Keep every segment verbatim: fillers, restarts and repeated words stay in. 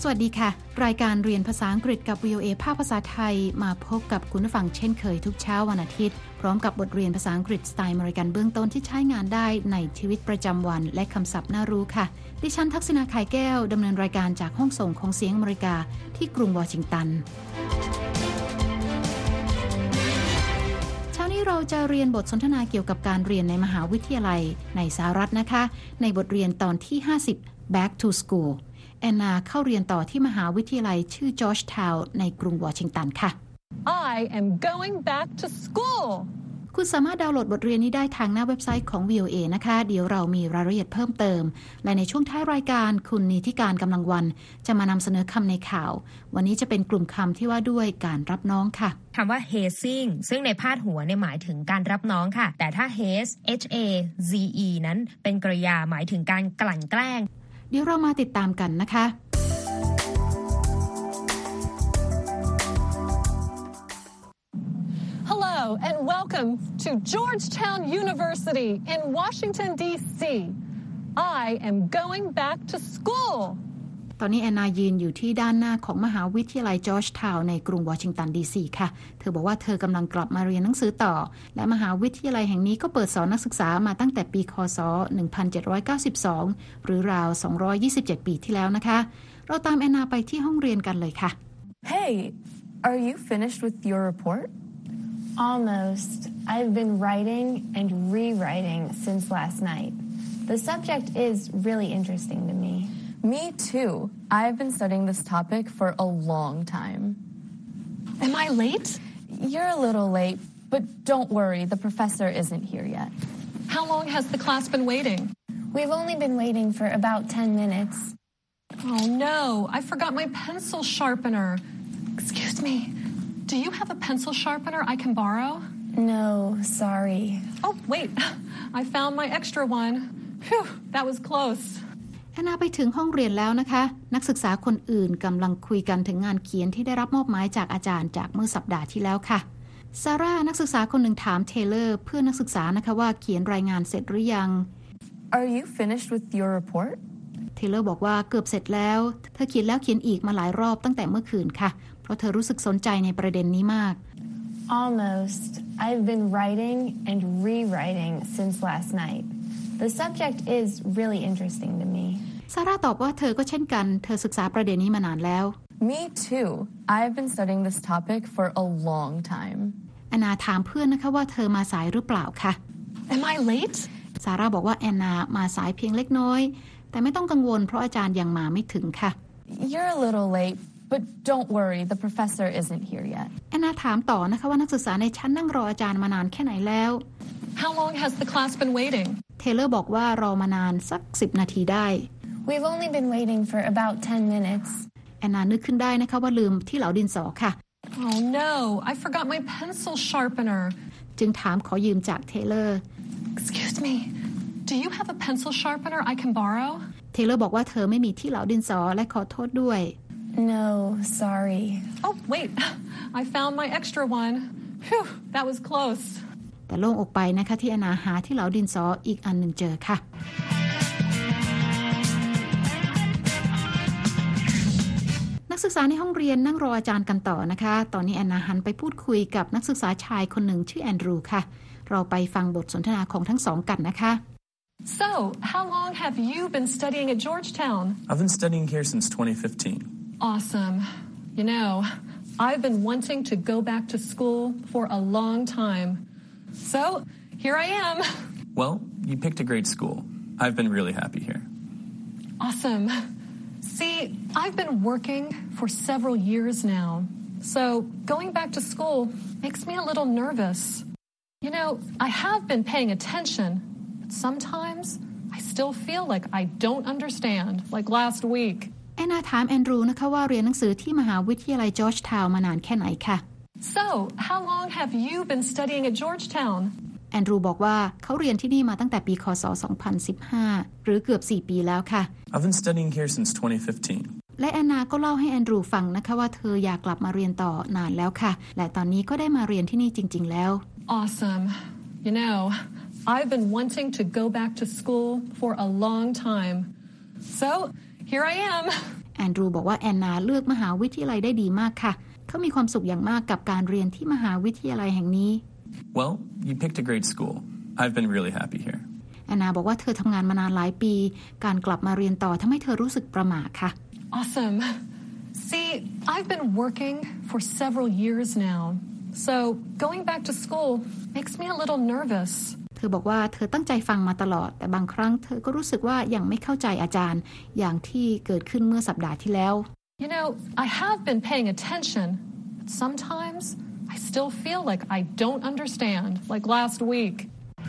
วัสดีค่ะรายการเรียนภาษาอังกฤษกับ วี โอ เอ ภาคภาษาไทยมาพบกับคุณผู้ฟังเช่นเคยทุกเช้าวันอาทิตย์พร้อมกับบทเรียนภาษาอังกฤษสไตล์อเมริกันเบื้องต้นที่ใช้งานได้ในชีวิตประจำวันและคำศัพท์น่ารู้ค่ะดิฉันทักษณาไข่แก้วดำเนินรายการจากห้องส่งของเสียงอเมริกาที่กรุงวอชิงตันเช้านี้เราจะเรียนบทสนทนาเกี่ยวกับการเรียนในมหาวิทยาลัยในสหรัฐนะคะในบทเรียนตอนที่ห้าสิบ Back to Schoolแอนนาเข้าเรียนต่อที่มหาวิทยาลัยชื่อจอร์จทาวน์ในกรุงวอชิงตันค่ะ I am going back to school คุณสามารถดาวน์โหลดบทเรียนนี้ได้ทางหน้าเว็บไซต์ของ วี โอ เอ นะคะเดี๋ยวเรามีรายละเอียดเพิ่มเติมและในช่วงท้ายรายการคุณนิติการกำลังวันจะมานำเสนอคำในข่าววันนี้จะเป็นกลุ่มคำที่ว่าด้วยการรับน้องค่ะคำว่า hazing ซึ่งในพาดหัวเนี่ยหมายถึงการรับน้องค่ะแต่ถ้า haze h a z e นั้นเป็นกริยาหมายถึงการกลั่นแกล้งเดี๋ยวเรามาติดตามกันนะคะ Hello and welcome to Georgetown University in Washington ดี ซี I am going back to school ตอนนี้แอนนายืนอยู่ที่ด้านหน้าของมหาวิทยาลัยจอร์จทาวน์ในกรุงวอชิงตันดีซีค่ะเธอบอกว่าเธอกำลังกลับมาเรียนหนังสือต่อและมหาวิทยาลัยแห่งนี้ก็เปิดสอนนักศึกษามาตั้งแต่ปีคศหนึ่งพันเจ็ดร้อยเก้าสิบสองหรือราวสองร้อยยี่สิบเจ็ดปีที่แล้วนะคะเราตามแอนนาไปที่ห้องเรียนกันเลยค่ะ Hey, are you finished with your report? Almost. I've been writing and rewriting since last night. The subject is really interesting to me.Me too. I've been studying this topic for a long time. Am I late? You're a little late, but don't worry, the professor isn't here yet. How long has the class been waiting? We've only been waiting for about ten minutes. Oh no, I forgot my pencil sharpener. Excuse me, do you have a pencil sharpener I can borrow? No, sorry. Oh, wait, I found my extra one. Phew, that was close. แอนนาไปถึงห้องเรียนแล้วนะคะนักศึกษาคนอื่นกำลังคุยกันถึงงานเขียนที่ได้รับมอบหมายจากอาจารย์จากเมื่อสัปดาห์ที่แล้วค่ะซาร่านักศึกษาคนหนึ่งถามเทเลอร์เพื่อนนักศึกษานะคะว่าเขียนรายงานเสร็จหรือยัง Are you finished with your report? เทเลอร์บอกว่าเกือบเสร็จแล้วเธอเขียนแล้วเขียนอีกมาหลายรอบตั้งแต่เมื่อคืนค่ะเพราะเธอรู้สึกสนใจในประเด็นนี้มาก Almost. I've been writing and rewriting since last night.The subject is really interesting to me. ซาร่าตอบว่าเธอก็เช่นกันเธอศึกษาประเด็นนี้มานานแล้ว Me too. I've been studying this topic for a long time. แอนนาถามเพื่อนนะคะว่าเธอมาสายหรือเปล่าคะ Am I late? ซาร่าบอกว่าแอนนามาสายเพียงเล็กน้อยแต่ไม่ต้องกังวลเพราะอาจารย์ยังมาไม่ถึงค่ะ You're a little late, but don't worry, the professor isn't here yet. แอนนาถามต่อนะคะว่านักศึกษาในชั้นนั่งรออาจารย์มานานแค่ไหนแล้ว How long has the class been waiting? เทเลอร์บอกว่ารอมานานสักสิบนาทีได้ We've only been waiting for about ten minutes. แอนนานึกขึ้นได้นะคะว่าลืมที่เหลาดินสอค่ะ Oh no, I forgot my pencil sharpener. จึงถามขอยืมจากเทเลอร์ Excuse me, do you have a pencil sharpener I can borrow? เทเลอร์บอกว่าเธอไม่มีที่เหลาดินสอและขอโทษด้วย No, sorry. Oh wait, I found my extra one. Phew, that was close. แต่โล่งอกไปนะคะที่แอนนาหาที่เหลาดินสออีกอันหนึ่งเจอค่ะนักศึกษาในห้องเรียนนั่งรออาจารย์กันต่อนะคะตอนนี้แอนนาหันไปพูดคุยกับนักศึกษาชายคนหนึ่งชื่อแอนดรูค่ะเราไปฟังบทสนทนาของทั้งสองกันนะคะ So how long have you been studying at Georgetown? I've been studying here since twenty fifteen. Awesome. You know, I've been wanting to go back to school for a long time.So, here I am. Well, you picked a great school. I've been really happy here. Awesome. See, I've been working for several years now. So, going back to school makes me a little nervous. You know, I have been paying attention, but sometimes I still feel like I don't understand, like last week. แอนนาถามแอนดรูนะคะว่าเรียนหนังสือที่มหาวิทยาลัยจอร์จทาวน์มานานแค่ไหนค่ะ So, how long have you been studying at Georgetown? แอนดรูบอกว่าเขาเรียนที่นี่มาตั้งแต่ปีคศสองพันสิบห้าหรือเกือบสี่ปีแล้วค่ะ I've been studying here since twenty fifteen. และแอนนาก็เล่าให้แอนดรูฟังนะคะว่าเธออยากกลับมาเรียนต่อนานแล้วค่ะและตอนนี้ก็ได้มาเรียนที่นี่จริงๆแล้ว Awesome. You know, I've been wanting to go back to school for a long time. So, here I am. แอนดรูบอกว่าแอนนาเลือกมหาวิทยาลัยได้ดีมากค่ะเขามีความสุขอย่างมากกับการเรียนที่มหาวิทยาลัยแห่งนี้ Well, you picked a great school. I've been really happy here. แอนนาบอกว่าเธอทำงานมานานหลายปีการกลับมาเรียนต่อทำให้เธอรู้สึกประหม่าค่ะ Awesome. See, I've been working for several years now, so going back to school makes me a little nervous. เธอบอกว่าเธอตั้งใจฟังมาตลอดแต่บางครั้งเธอก็รู้สึกว่ายังไม่เข้าใจอาจารย์อย่างที่เกิดขึ้นเมื่อสัปดาห์ที่แล้ว You know, I have been paying attention, but sometimes I still feel like I don't understand, like last week.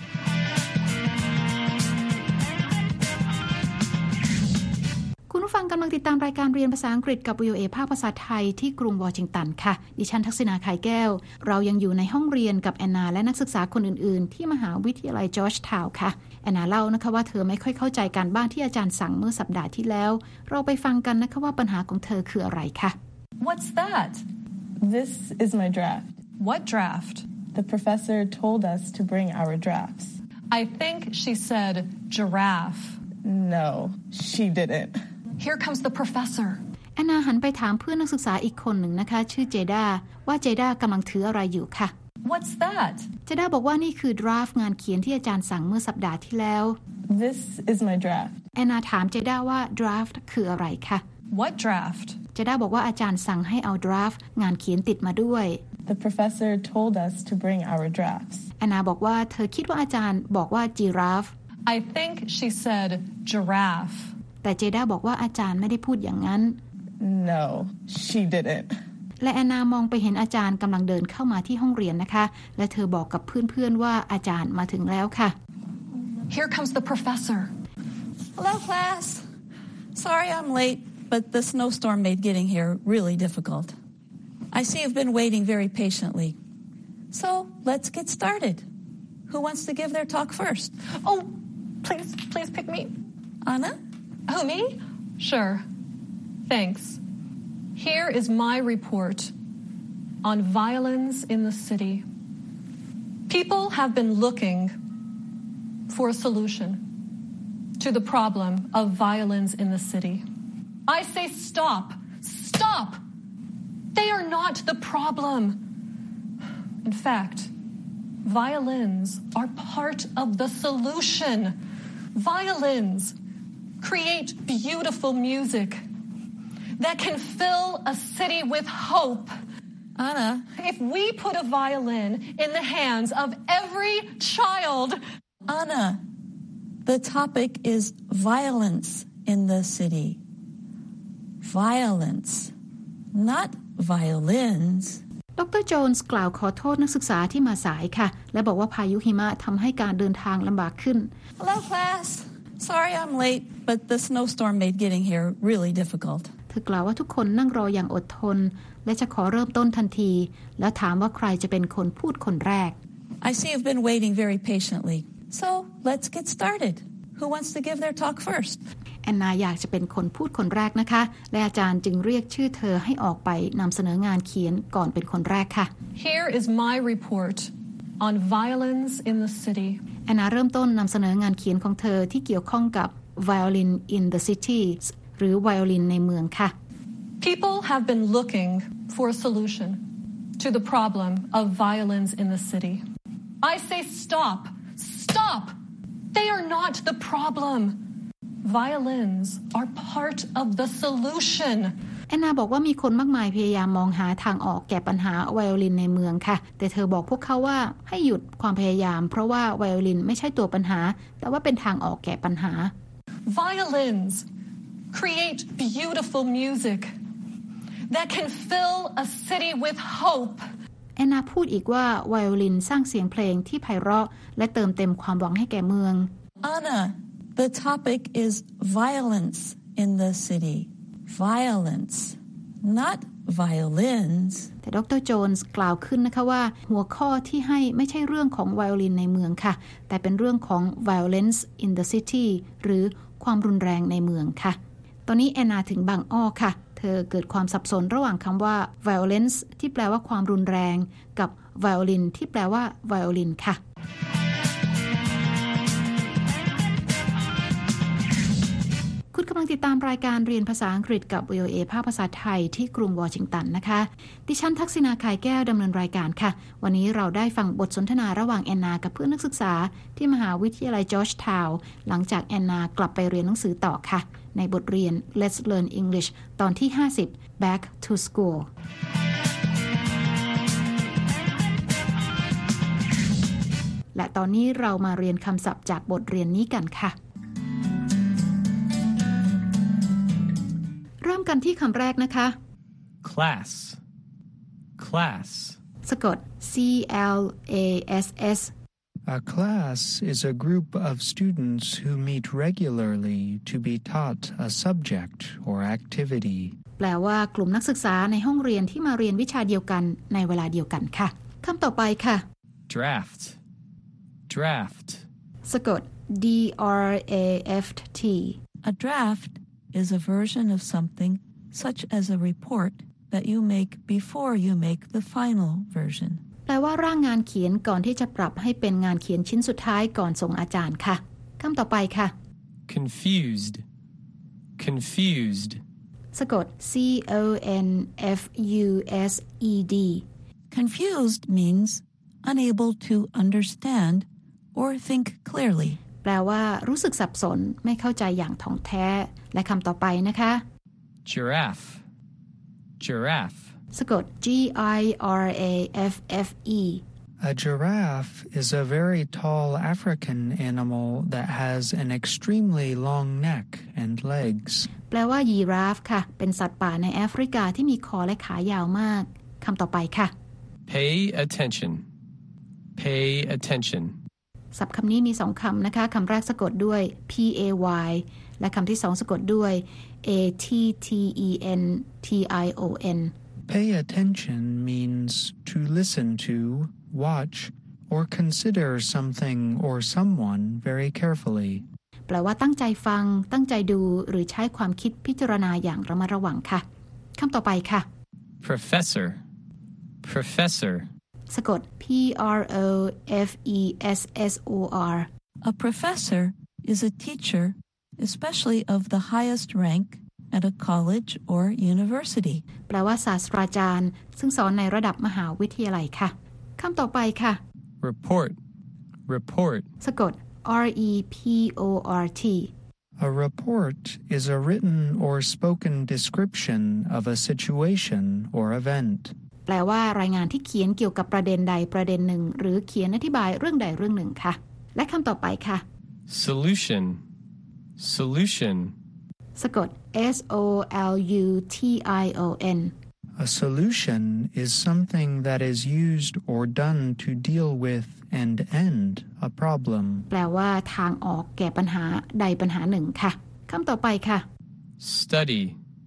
คุณผู้ฟังกำลังติดตามรายการเรียนภาษาอังกฤษกับ วี โอ เอ ภาคภาษาไทยที่กรุงวอชิงตันค่ะดิฉันทักษิณาไข่แก้วเรายังอยู่ในห้องเรียนกับแอนนาและนักศึกษาคนอื่นๆที่มหาวิทยาลัยจอร์จทาวน์ค่ะแอนนาเล่านะคะว่าเธอไม่ค่อยเข้าใจการบ้านที่อาจารย์สั่งเมื่อสัปดาห์ที่แล้วเราไปฟังกันนะคะว่าปัญหาของเธอคืออะไรค่ะ What's that? This is my draft. What draft? The professor told us to bring our drafts. I think she said giraffe. No, she didn't. Here comes the professor. แอนนาหันไปถามเพื่อนนักศึกษาอีกคนหนึ่งนะคะชื่อเจด้าว่าเจด้ากำลังถืออะไรอยู่ค่ะ What's that? เจด้าบอกว่านี่คือ draft งานเขียนที่อาจารย์สั่งเมื่อสัปดาห์ที่แล้ว This is my draft. แอนนาถามเจด้าว่า draft คืออะไรคะ What draft? เจด้าบอกว่าอาจารย์สั่งให้เอา draft งานเขียนติดมาด้วย The professor told us to bring our drafts. แอนนาบอกว่าเธอคิดว่าอาจารย์บอกว่า giraffe I think she said giraffe. แต่เจด้าบอกว่าอาจารย์ไม่ได้พูดอย่างนั้น No, she didn't. และแอนนามองไปเห็นอาจารย์กำลังเดินเข้ามาที่ห้องเรียนนะคะและเธอบอกกับเพื่อนๆว่าอาจารย์มาถึงแล้วค่ะ Here comes the professor. Hello, class. Sorry I'm late, but the snowstorm made getting here really difficult. I see you've been waiting very patiently. So let's get started. Who wants to give their talk first? Oh, please, please pick me. Anna? Oh, me? Sure. Thanks. Here is my report on violence in the city. People have been looking for a solution to the problem of violence in the city. I say stop. Stop! They are not the problem. In fact, violins are part of the solution. Violins create beautiful music that can fill a city with hope. Anna? If we put a violin in the hands of every child... Anna, the topic is violence in the city. Violence, not violins. ดร.โจนส์กล่าวขอโทษนักศึกษาที่มาสายค่ะและบอกว่าพายุหิมะทำให้การเดินทางลำบากขึ้น Hello, class. Sorry I'm late, but the snowstorm made getting here really difficult. เธอกล่าวว่าทุกคนนั่งรออย่างอดทนและจะขอเริ่มต้นทันทีแล้วถามว่าใครจะเป็นคนพูดคนแรก I see you've been waiting very patiently. So let's get started. Who wants to give their talk first? แอนนาอยากจะเป็นคนพูดคนแรกนะคะและอาจารย์จึงเรียกชื่อเธอให้ออกไปนำเสนองานเขียนก่อนเป็นคนแรกค่ะ Here is my report on violence in the city. แอนนาเริ่มต้นนำเสนองานเขียนของเธอที่เกี่ยวข้องกับ violin in the city หรือไวโอลินในเมืองค่ะ People have been looking for a solution to the problem of violence in the city. I say stop. Stop! They are not the problem.Violins are part of the solution. แอนนาบอกว่ามีคนมากมายพยายามมองหาทางออกแก้ปัญหาไวโอลินในเมืองค่ะแต่เธอบอกพวกเขาว่าให้หยุดความพยายามเพราะว่าไวโอลินไม่ใช่ตัวปัญหาแต่ว่าเป็นทางออกแก้ปัญหา Violins create beautiful music that can fill a city with hope. แอนนาพูดอีกว่าไวโอลินสร้างเสียงเพลงที่ไพเราะและเติมเต็มความหวังให้แก่เมือง Anna,The topic is violence in the city. Violence, not violins. แต่ดร.โจนส์กล่าวขึ้นนะคะว่าหัวข้อที่ให้ไม่ใช่เรื่องของไวโอลินในเมืองค่ะแต่เป็นเรื่องของ violence in the city หรือความรุนแรงในเมืองค่ะตอนนี้แอนนาถึงบางอ้อค่ะเธอเกิดความสับสนระหว่างคำว่า violence ที่แปลว่าความรุนแรงกับ violin ที่แปลว่าไวโอลินค่ะคุณกำลังติดตามรายการเรียนภาษาอังกฤษกับ วี โอ เอ ภาคภาษาไทยที่กรุงวอชิงตันนะคะดิฉันทักษิณาไข่แก้วดำเนินรายการค่ะวันนี้เราได้ฟังบทสนทนาระหว่างแอนนากับเพื่อนนักศึกษาที่มหาวิทยาลัยจอร์จทาวน์หลังจากแอนนากลับไปเรียนหนังสือต่อค่ะในบทเรียน Let's Learn English ตอนที่ห้าสิบ Back to Schoolและตอนนี้เรามาเรียนคำศัพท์จากบทเรียนนี้กันค่ะเริ่มกันที่คำแรกนะคะ class class สะกด C L A S S A class is a group of students who meet regularly to be taught a subject or activity แปลว่ากลุ่มนักศึกษาในห้องเรียนที่มาเรียนวิชาเดียวกันในเวลาเดียวกันค่ะคำต่อไปค่ะ draft draft สะกด D R A F T A draft is a version of something such as a report that you make before you make the final version แปลว่าร่างงานเขียนก่อนที่จะปรับให้เป็นงานเขียนชิ้นสุดท้ายก่อนส่งอาจารย์ค่ะคำต่อไปค่ะ confused confused สะกด C O N F U S E D Confused means unable to understand or think clearly แปลว่ารู้สึกสับสนไม่เข้าใจอย่างถ่องแท้และคำต่อไปนะคะ giraffe giraffe สะกด G I R A F F E A giraffe is a very tall African animal that has an extremely long neck and legs แปลว่ายีราฟค่ะเป็นสัตว์ป่าในแอฟริกาที่มีคอและขายาวมากคำต่อไปค่ะ pay attention pay attention ศัพท์คำนี้มีสองคำนะคะคำแรกสะกดด้วย P A Y และคำที่สองสะกดด้วย A T T E N T I O N Pay attention means to listen to, watch, or consider something or someone very carefully แปลว่าตั้งใจฟังตั้งใจดูหรือใช้ความคิดพิจารณาอย่างระมัดระวังค่ะคำต่อไปค่ะ professor professor สะกด P R O F E S S O R A professor is a teacher, especially of the highest rank at a college or university แปลว่าศาสตราจารย์ซึ่งสอนในระดับมหาวิทยาลัยค่ะคำต่อไปค่ะ report report สะกด R E P O R T A report is a written or spoken description of a situation or event แปลว่ารายงานที่เขียนเกี่ยวกับประเด็นใดประเด็นหนึ่งหรือเขียนอธิบายเรื่องใดเรื่องหนึ่งค่ะและคำต่อไปค่ะ solution solution สะกด S O L U T I O N A solution is something that is used or done to deal with and end a problem แปลว่าทางออกแก่ปัญหาใดปัญหาหนึ่งค่ะคำต่อไปค่ะ study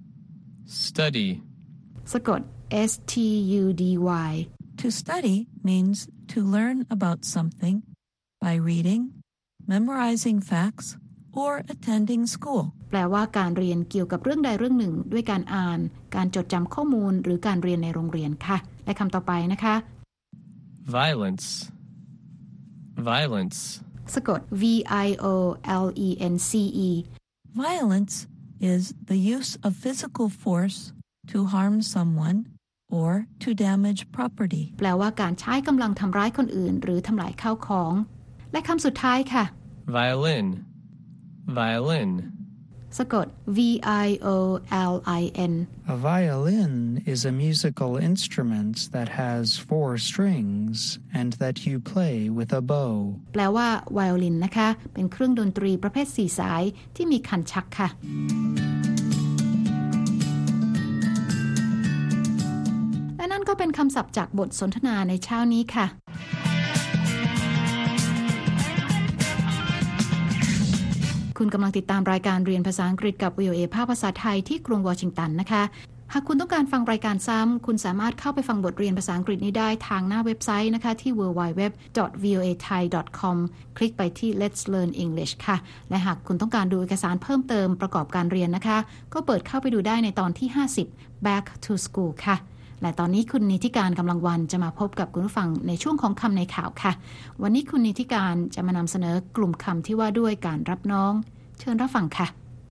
study สะกด S T U D Y To study means to learn about something by reading, memorizing facts, or attending school แปลว่าการเรียนเกี่ยวกับเรื่องใดเรื่องหนึ่งด้วยการอ่านการจดจำข้อมูลหรือการเรียนในโรงเรียนค่ะและคำต่อไปนะคะ violence violence สะกด V I O L E N C E Violence is the use of physical force to harm someone or to damage property แปลว่าการใช้กำลังทำร้ายคนอื่นหรือทำลายข้าวของและคำสุดท้ายค่ะ violin violin สะกด V I O L I N A violin is a musical instrument that has four strings and that you play with a bow แปลว่าไวโอลินนะคะเป็นเครื่องดนตรีประเภทสี่สายที่มีคันชักค่ะและนั่นก็เป็นคำศัพท์จากบทสนทนาในเช้านี้ค่ะคุณกำลังติดตามรายการเรียนภาษาอังกฤษกับ วี โอ เอ ภาคภาษาไทยที่กรุงวอชิงตันนะคะหากคุณต้องการฟังรายการซ้ำคุณสามารถเข้าไปฟังบทเรียนภาษาอังกฤษนี้ได้ทางหน้าเว็บไซต์นะคะที่ ดับเบิลยู ดับเบิลยู ดับเบิลยู ดอท วี โอ เอ ไทย ดอท คอม คลิกไปที่ Let's Learn English ค่ะและหากคุณต้องการดูเอกสารเพิ่มเติมประกอบการเรียนนะคะก็เปิดเข้าไปดูได้ในตอนที่ห้าสิบ Back to School ค่ะและตอนนี้คุณนิติการกำลังวันจะมาพบกับคุณผู้ฟังในช่วงของคำในข่าวค่ะวันนี้คุณนิติการจะมานำเสนอกลุ่มคำที่ว่าด้วยการรับน้องเชิญรับฟังค่ะ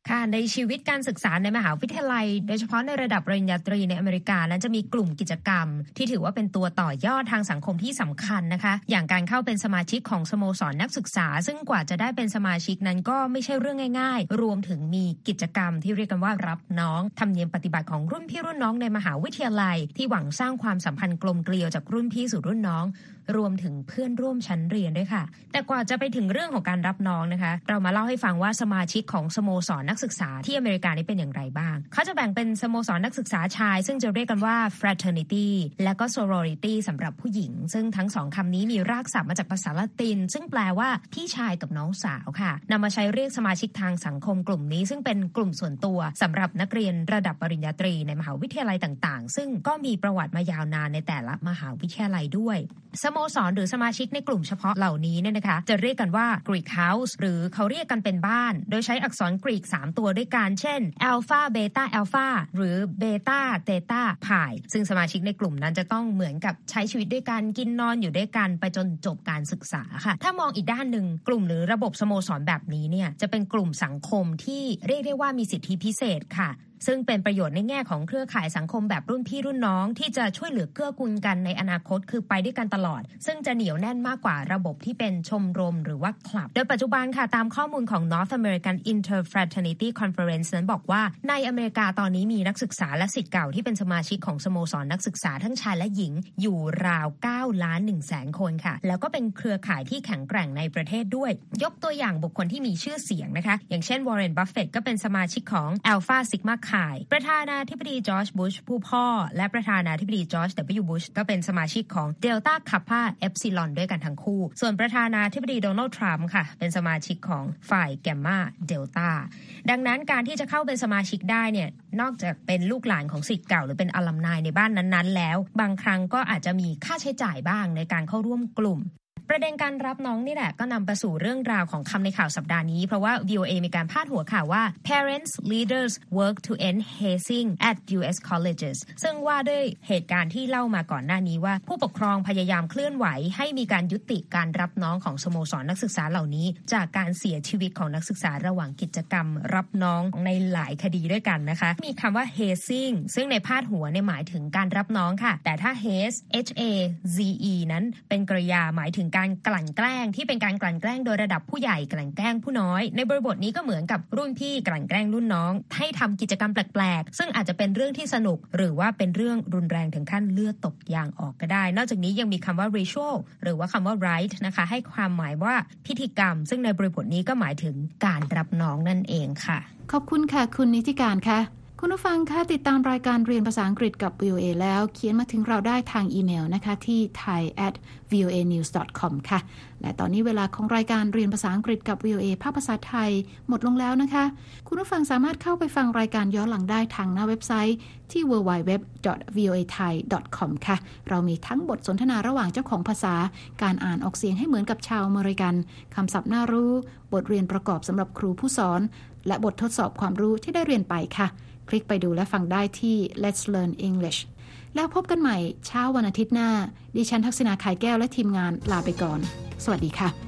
ค่ะในชีวิตการศึกษาในมหาวิทยาลัยโดยเฉพาะในระดับปริญญาตรีในอเมริกานั้นจะมีกลุ่มกิจกรรมที่ถือว่าเป็นตัวต่อยอดทางสังคมที่สำคัญนะคะอย่างการเข้าเป็นสมาชิกของสโมสรนักศึกษาซึ่งกว่าจะได้เป็นสมาชิกนั้นก็ไม่ใช่เรื่องง่ายๆรวมถึงมีกิจกรรมที่เรียกกันว่ารับน้องธรรมเนียมปฏิบัติของรุ่นพี่รุ่นน้องในมหาวิทยาลัยที่หวังสร้างความสัมพันธ์กลมเกลียวจากรุ่นพี่สู่รุ่นน้องรวมถึงเพื่อนร่วมชั้นเรียนด้วยค่ะแต่กว่าจะไปถึงเรื่องของการรับน้องนะคะเรามาเล่าให้ฟังว่าสมาชิกของสโมสรนักศึกษาที่อเมริกานี้เป็นอย่างไรบ้างเขาจะแบ่งเป็นสโมสรนักศึกษาชายซึ่งจะเรียกกันว่า fraternity และก็ sorority สำหรับผู้หญิงซึ่งทั้งสองคำนี้มีรากศัพท์มาจากภาษาละตินซึ่งแปลว่าพี่ชายกับน้องสาวค่ะนำมาใช้เรียกสมาชิกทางสังคมกลุ่มนี้ซึ่งเป็นกลุ่มส่วนตัวสำหรับนักเรียนระดับปริญญาตรีในมหาวิทยาลัยต่างๆซึ่งก็มีประวัติมายาวนานในแต่ละมหาวิทยาลัยด้วยสโมสรหรือสมาชิกในกลุ่มเฉพาะเหล่านี้เนี่ยนะคะจะเรียกกันว่า Greek House หรือเขาเรียกกันเป็นบ้านโดยใช้อักษรกรีกสามตัวด้วยกันเช่น Alpha Beta Alpha หรือ Beta Theta Pi ซึ่งสมาชิกในกลุ่มนั้นจะต้องเหมือนกับใช้ชีวิตด้วยกันกินนอนอยู่ด้วยกันไปจนจบการศึกษาค่ะถ้ามองอีกด้านหนึ่งกลุ่มหรือระบบสโมสรแบบนี้เนี่ยจะเป็นกลุ่มสังคมที่เรียกได้ว่ามีสิทธิพิเศษค่ะซึ่งเป็นประโยชน์ในแง่ของเครือข่ายสังคมแบบรุ่นพี่รุ่นน้องที่จะช่วยเหลือเกื้อกูลกันในอนาคตคือไปด้วยกันตลอดซึ่งจะเหนียวแน่นมากกว่าระบบที่เป็นชมรมหรือว่าคลับโดยปัจจุบันค่ะตามข้อมูลของ North American Interfraternity Conference นั้นบอกว่าในอเมริกาตอนนี้มีนักศึกษาและศิษย์เก่าที่เป็นสมาชิกของสโมสรนักศึกษาทั้งชายและหญิงอยู่ราวเก้าล้านหนึ่งแสนคนค่ะแล้วก็เป็นเครือข่ายที่แข็งแกร่งในประเทศด้วยยกตัวอย่างบุคคลที่มีชื่อเสียงนะคะอย่างเช่น Warren Buffett ก็เป็นสมาชิกของ Alpha Sigma Chi ประธานาธิบดีจอร์จบุชผู้พ่อและประธานาธิบดีจอร์จ ดับเบิลยู บุชก็เป็นสมาชิกของ Delta Kappa Epsilon ด้วยกันทั้งคู่ส่วนประธานาธิบดีโดนัลด์ทรัมป์ค่ะเป็นสมาชิกของฝ่าย Gamma Delta ดังนั้นการที่จะเข้าเป็นสมาชิกได้เนี่ยนอกจากเป็นลูกหลานของศิษย์เก่าหรือเป็นอัลลัมไนในบ้านนั้นๆแล้วบางครั้งก็อาจจะมีค่าใช้จ่ายบ้างในการเข้าร่วมกลุ่มประเด็นการรับน้องนี่แหละก็นำไปสู่เรื่องราวของคำในข่าวสัปดาห์นี้เพราะว่า วี โอ เอ มีการพาดหัวข่าวว่า Parents Leaders Work to End Hazing at ยู เอส Colleges ซึ่งว่าด้วยเหตุการณ์ที่เล่ามาก่อนหน้านี้ว่าผู้ปกครองพยายามเคลื่อนไหวให้มีการยุติการรับน้องของสโมสรนักศึกษาเหล่านี้จากการเสียชีวิตของนักศึกษาระหว่างกิจกรรมรับน้องในหลายคดีด้วยกันนะคะมีคำว่า hazing ซึ่งในพาดหัวเนี่ยหมายถึงการรับน้องค่ะแต่ถ้า haze h a z e นั้นเป็นกริยาหมายถึงการกลั่นแกล้งที่เป็นการกลั่นแกล้งโดยระดับผู้ใหญ่กลั่นแกล้งผู้น้อยในบริบทนี้ก็เหมือนกับรุ่นพี่กลั่นแกล้งรุ่นน้องให้ทำกิจกรรมแปลกๆซึ่งอาจจะเป็นเรื่องที่สนุกหรือว่าเป็นเรื่องรุนแรงถึงขั้นเลือดตกยางออกก็ได้นอกจากนี้ยังมีคำว่า ritual หรือว่าคำว่า rite นะคะให้ความหมายว่าพิธีกรรมซึ่งในบริบทนี้ก็หมายถึงการรับน้องนั่นเองค่ะขอบคุณค่ะคุณนิติการค่ะคุณผู้ฟังคะติดตามรายการเรียนภาษาอังกฤษกับ วี โอ เอ แล้วเขียนมาถึงเราได้ทางอีเมลนะคะที่ ไทย แอท วี โอ เอ นิวส์ ดอท คอม ค่ะและตอนนี้เวลาของรายการเรียนภาษาอังกฤษกับ วี โอ เอ ภาคภาษาไทยหมดลงแล้วนะคะคุณผู้ฟังสามารถเข้าไปฟังรายการย้อนหลังได้ทางหน้าเว็บไซต์ที่ ดับเบิลยู ดับเบิลยู ดับเบิลยู ดอท วี โอ เอ ไทย ดอท คอม ค่ะเรามีทั้งบทสนทนาระหว่างเจ้าของภาษาการอ่านออกเสียงให้เหมือนกับชาวอเมริกันคำศัพท์น่ารู้บทเรียนประกอบสำหรับครูผู้สอนและบททดสอบความรู้ที่ได้เรียนไปค่ะคลิกไปดูและฟังได้ที่ Let's Learn English แล้วพบกันใหม่เช้าวันอาทิตย์หน้าดิฉันทักษิณา ไข่แก้วและทีมงานลาไปก่อนสวัสดีค่ะ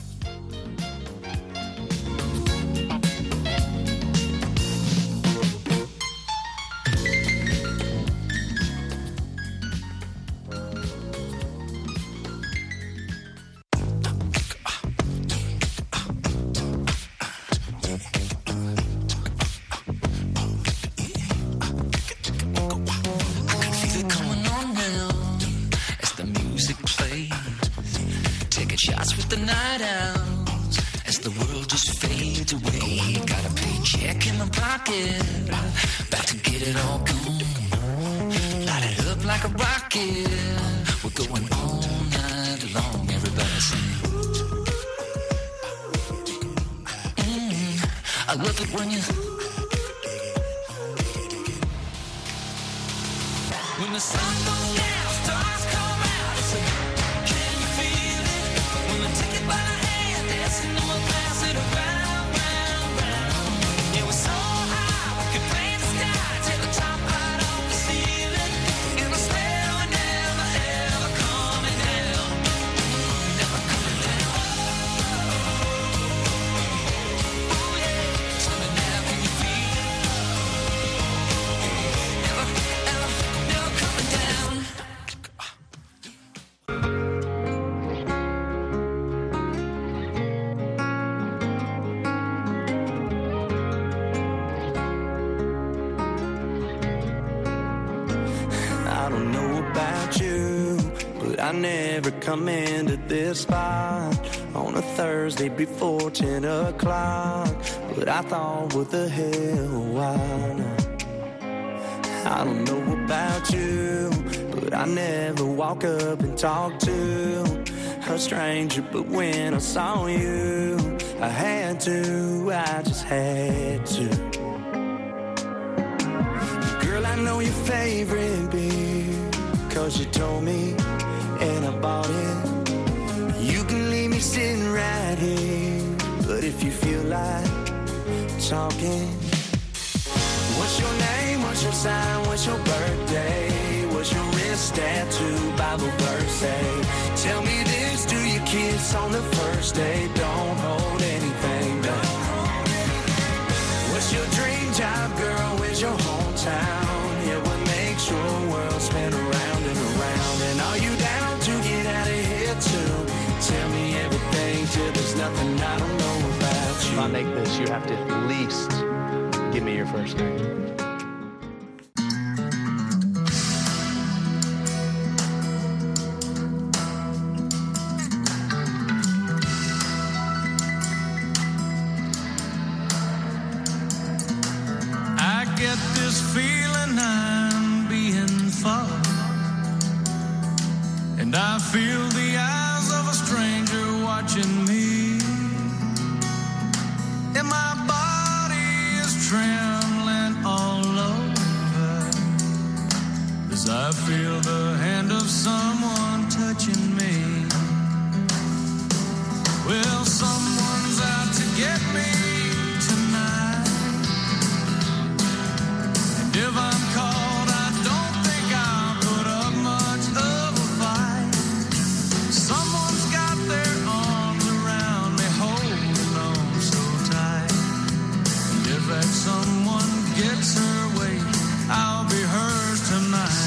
Shots with the night owls as the world just fades away. Got a paycheck in my pocket, about to get it all gone. Light it up like a rocket. We're going all night long. Everybody sing. Mm, I love it when you. When the sun goes down, stars come out. It's a take it by the hand, dancing and we'll pass it around, round, round. Yeah, we're so high, we could paint the sky, take the top right off the ceiling. And I swear we're never, ever coming down, never coming down. Oh yeah, so now can you I never come into this spot on a Thursday before ten o'clock. But I thought, what the hell, why not? I don't know about you, but I never walk up and talk to a stranger. But when I saw you, I had to, I just had to. Girl, I know your favorite beer, cause you told me, and I bought it. You can leave me sitting right here, but if you feel like talking, what's your name, what's your sign, what's your birthday, what's your wrist tattoo, Bible verse say? Tell me this, do you kiss on the first day? Don't hold anything back. What's your dream job, girl, where's your hometown? Yeah, what makes your world spin around and around? And are you down to get out of here too? Tell me everything till there's nothing I don't know about you. If I make this, you have to at least give me your first name. I get this feeling I'm being followed, and I feel the eyes of a stranger watching me, and my body is trembling all over as I feel the hand of someone touching me. Well, someone's out to get me tonight, and if I'm caught, I don't think I'll put up much of a fight. Someone's got their arms around me, holding on so tight, and if that someone gets her way, I'll be hers tonight.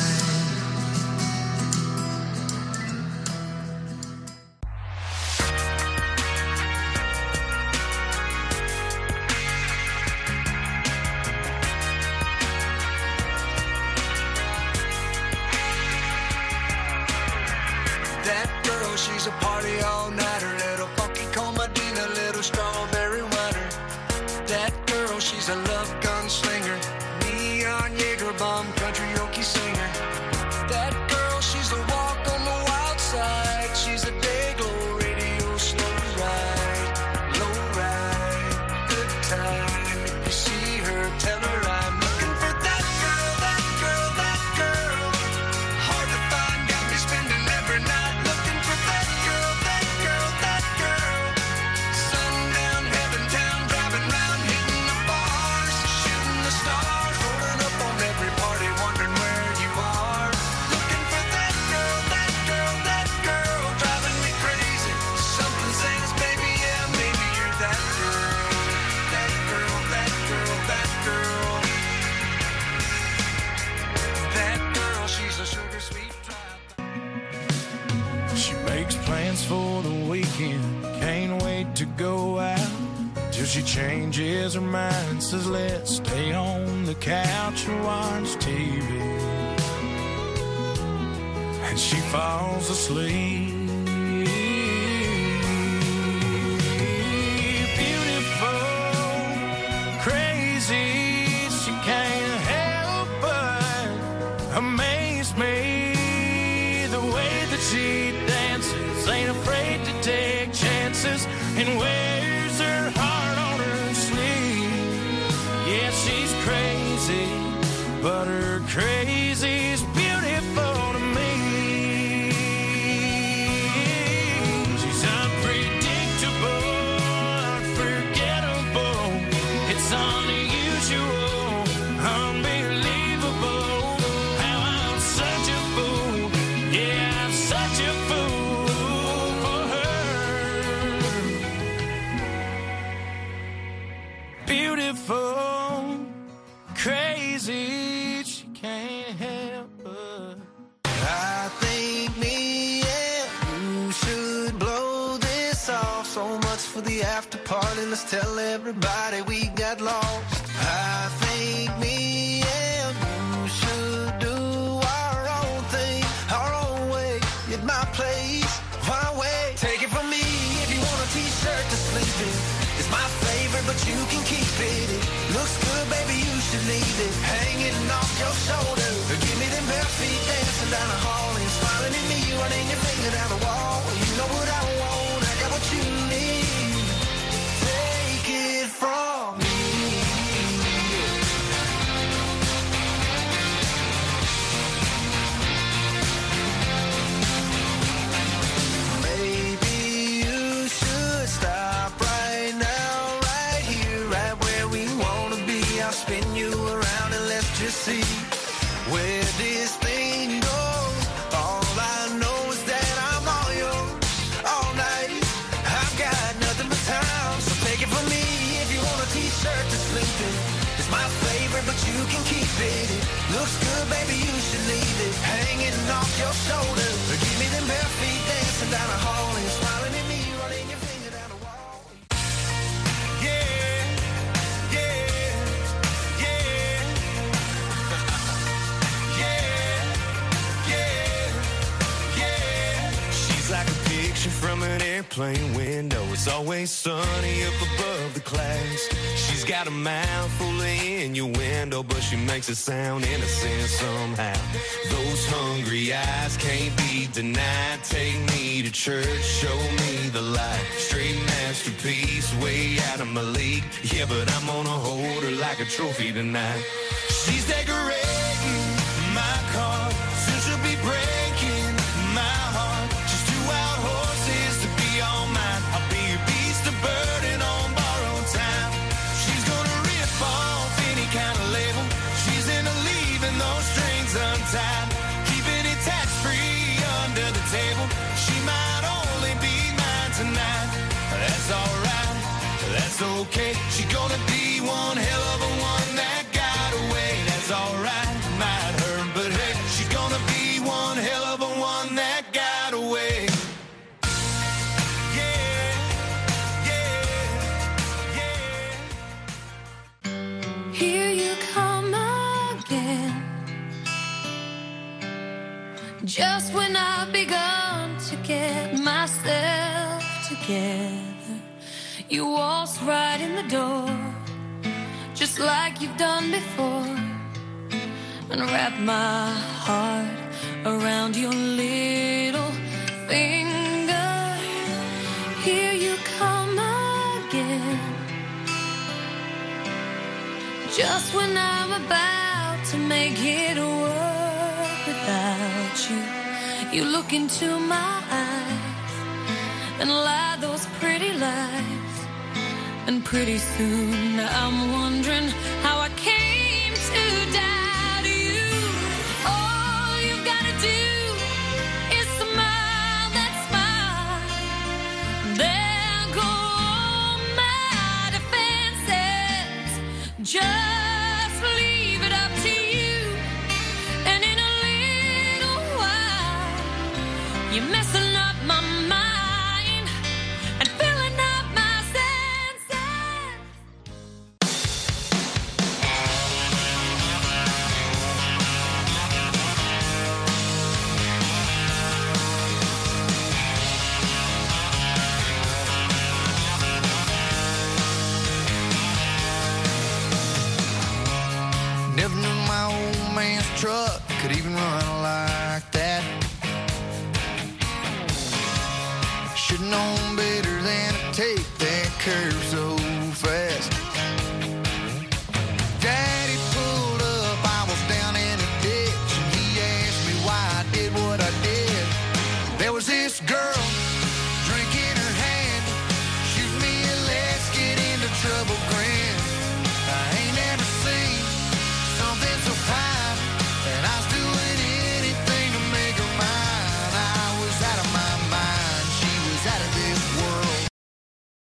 That girl, she's a party all-nighter, little funky comedina, little strawberry whiner. That girl, she's a love gunslinger, neon Jaeger bomb, country okie singer. That girl, she's a walk on the wild side, she's a day glow radio slow ride, low ride, good time. If you see her, tell her I'm looking for that girl, that girl, that girl. Hard to find, got me spending every night looking for that girl, that girl, that girl. Sundown, heaven town, driving round, hitting the bars, shooting the stars, rolling up on every party, wondering where you are. Looking for that girl, that girl, that girl, driving me crazy. Something says, baby, yeah, maybe you're that girl, that girl, that girl, that girl. That girl, she's a sugar sweet drive. She makes plans for the weekend, can't wait to go out, till she changes her mind, says let's stay on the couch and watch T V, and she falls asleep. Beautiful, crazy, she can't help but amaze me. The way that she dances, ain't afraid to take chances, and wears her heart on her sleeve. Yeah, she's crazy, but her crazy's beautiful to me. She's unpredictable, unforgettable. It's unusual, unbelievable. How I'm such a fool, yeah, I'm such a fool for her. Beautiful, crazy, she can't help but. I think me and you should blow this off. So much for the after party, let's tell everybody we got lost. I think me and you should do our own thing, our own way. At my place t-shirt to sleep in. It's my favorite, but you can keep it. It looks good, baby, you should leave it hanging off your shoulder. Give me them bare feet dancing down the hall and smiling at me, running your finger down the wall. You know what I want, I got what you need. Take it from me. Maybe you should stop right now, right here, right where we wanna be. I'll spin you around and let's just see where this thing goes. All I know is that I'm all yours all night. I've got nothing but time, so take it from me. If you want a t-shirt to sleep in, it's my favorite, but you can keep it. It looks good, baby, you should leave it hanging off your shoulder. Give me them bare feet dancing down the hall and smiling at me, running your finger down the wall. Yeah, yeah, yeah, yeah, yeah, yeah. She's like a picture from an airplane window. It's always sunny up above the clouds. She's got a mouth full of innuendo, but she makes it sound innocent somehow. Those hungry eyes can't be denied. Take me to church, show me the light. Straight masterpiece, way out of my league. Yeah, but I'm gonna hold her like a trophy tonight. She's decorating my car, soon she'll be breaking my heart. She's two wild horses to be all mine. I'll be a beast of burden on borrowed time. She's gonna rip off any kind of label. She's into leaving those strings untied, keeping it tax-free under the table. She might only be mine tonight. That's alright, that's okay. She's gonna be one hell of a one that got away. That's alright, might hurt, but hey, she's gonna be one hell of a one that got away. Yeah, yeah, yeah. Here you come again, just when I've begun to get myself together. You waltz right in the door, just like you've done before, and wrap my heart around your little finger. Here you come again, just when I'm about to make it work without you. You look into my eyes and lie those pretty lies, and pretty soon I'm wondering how I came to doubt you. All you've got to do is smile that smile. There go all my defenses. Just leave it up to you, and in a little while you're messing up my mind and filling up my senses. Never knew my old man's truck could even run like that. Should've known better than to take